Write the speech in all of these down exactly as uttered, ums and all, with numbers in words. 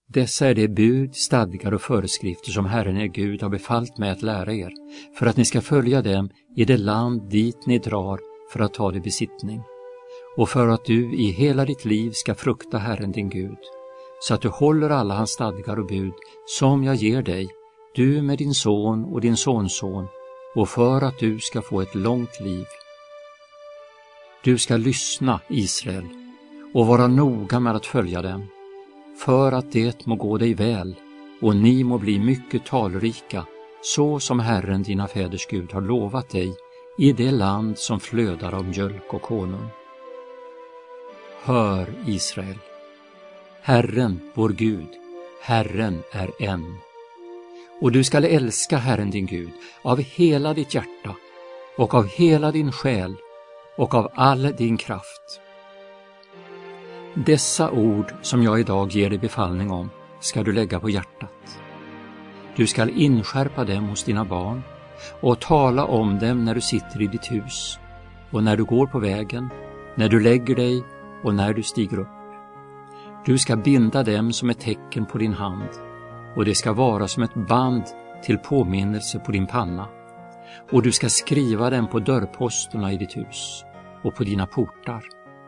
Dessa är de bud, stadgar och föreskrifter som Herren er Gud har befallt mig att lära er, för att ni ska följa dem i det land dit ni drar för att ta det besittning, och för att du i hela ditt liv ska frukta Herren din Gud, så att du håller alla hans stadgar och bud som jag ger dig, du med din son och din sonson, och för att du ska få ett långt liv. Du ska lyssna, Israel, och vara noga med att följa dem, för att det må gå dig väl, och ni må bli mycket talrika, så som Herren dina fäders Gud har lovat dig, i det land som flödar av mjölk och honung. Hör, Israel, Herren, vår Gud, Herren är en. Och du skall älska Herren din Gud av hela ditt hjärta och av hela din själ och av all din kraft. Dessa ord som jag idag ger dig befallning om ska du lägga på hjärtat. Du skall inskärpa dem hos dina barn och tala om dem när du sitter i ditt hus och när du går på vägen, när du lägger dig och när du stiger upp. Du ska binda dem som ett tecken på din hand, och det ska vara som ett band till påminnelse på din panna, och du ska skriva dem på dörrposterna i ditt hus och på dina portar.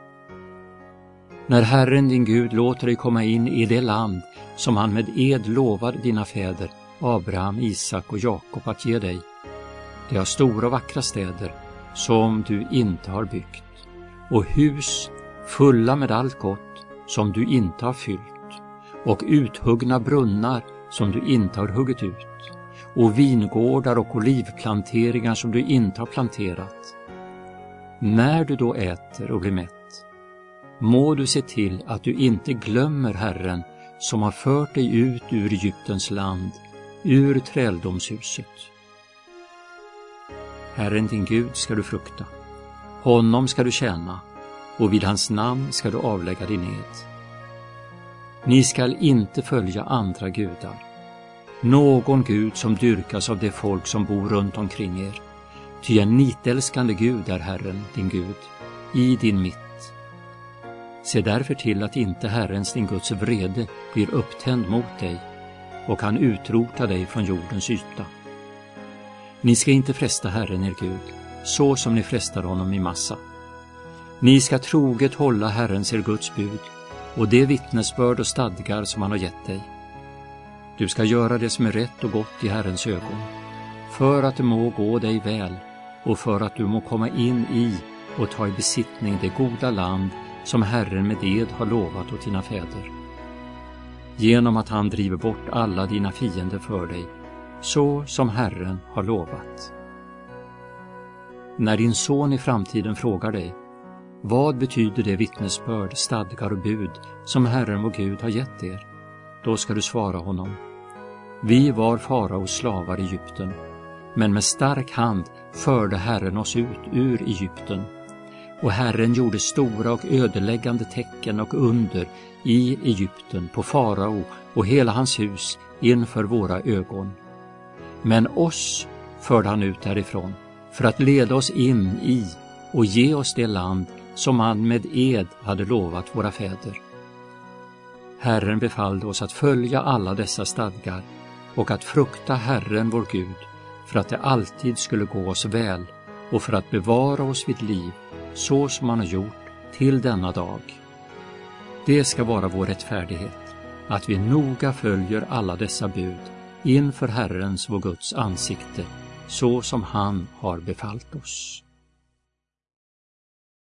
När Herren din Gud låter dig komma in i det land som han med ed lovade dina fäder, Abraham, Isak och Jakob, att ge dig, det har stora och vackra städer som du inte har byggt, och hus fulla med allt gott som du inte har fyllt, och uthuggna brunnar som du inte har huggit ut, och vingårdar och olivplanteringar som du inte har planterat. När du då äter och blir mätt, må du se till att du inte glömmer Herren som har fört dig ut ur Egyptens land, ur träldomshuset. Herren din Gud ska du frukta, honom ska du tjäna, och vid hans namn ska du avlägga din ed. Ni skall inte följa andra gudar, någon gud som dyrkas av det folk som bor runt omkring er, ty en nitälskande Gud är Herren din Gud i din mitt. Se därför till att inte Herrens din Guds vrede blir upptänd mot dig och han utrota dig från jordens yta. Ni ska inte fresta Herren er Gud, så som ni frestar honom i massa. Ni ska troget hålla Herrens er Guds bud och det vittnesbörd och stadgar som han har gett dig. Du ska göra det som är rätt och gott i Herrens ögon, för att det må gå dig väl och för att du må komma in i och ta i besittning det goda land som Herren med ed har lovat åt dina fäder. Genom att han driver bort alla dina fiender för dig, så som Herren har lovat. När din son i framtiden frågar dig, vad betyder det vittnesbörd, stadgar och bud som Herren vår Gud har gett er? Då ska du svara honom: vi var faraos slavar i Egypten, men med stark hand förde Herren oss ut ur Egypten. Och Herren gjorde stora och ödeläggande tecken och under i Egypten på farao och hela hans hus inför våra ögon. Men oss förde han ut därifrån för att leda oss in i och ge oss det land som han med ed hade lovat våra fäder. Herren befallde oss att följa alla dessa stadgar och att frukta Herren vår Gud, för att det alltid skulle gå oss väl och för att bevara oss vid liv, så som han har gjort till denna dag. Det ska vara vår rättfärdighet, att vi noga följer alla dessa bud inför Herrens vår Guds ansikte, så som han har befallt oss.